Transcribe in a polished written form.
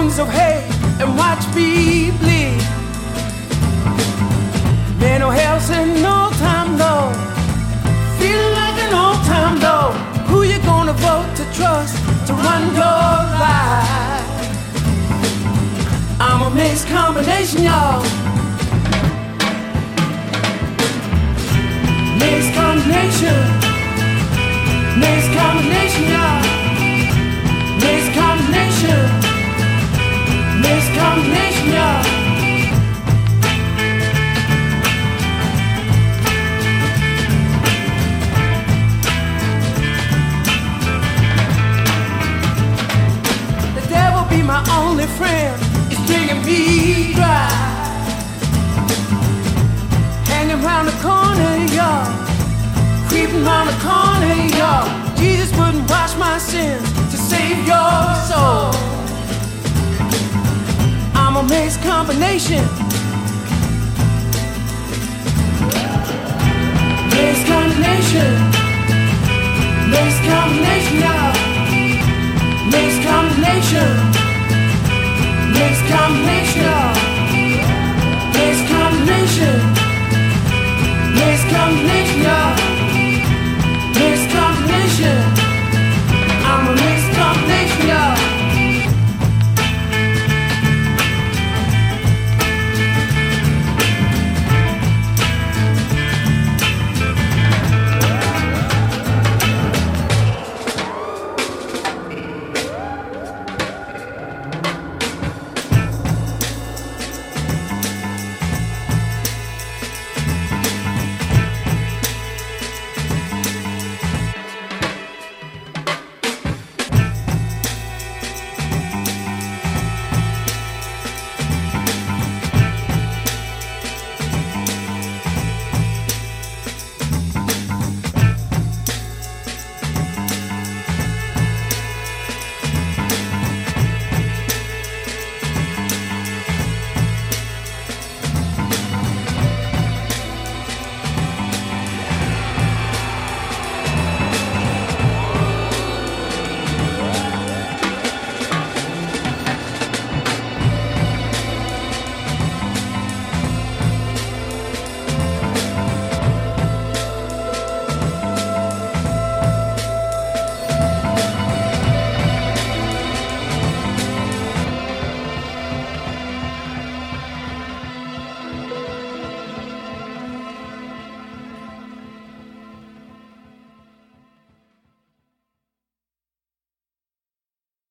wounds of hate and watch me bleed. Mental health and no time low, feeling like an old time low. Who you gonna vote to trust to run your life? I'm a mixed combination, y'all. Mixed combination, mixed combination, y'all. Mixed combination, mixed combination, y'all. The devil be my only friend, is digging me dry. Hanging round the corner, y'all. Creeping round the corner, y'all. Jesus wouldn't wash my sins to save your soul. I'm a mixed combination. Mixed combination. Mixed combination, y'all. Mixed combination. Mixed combination, y'all.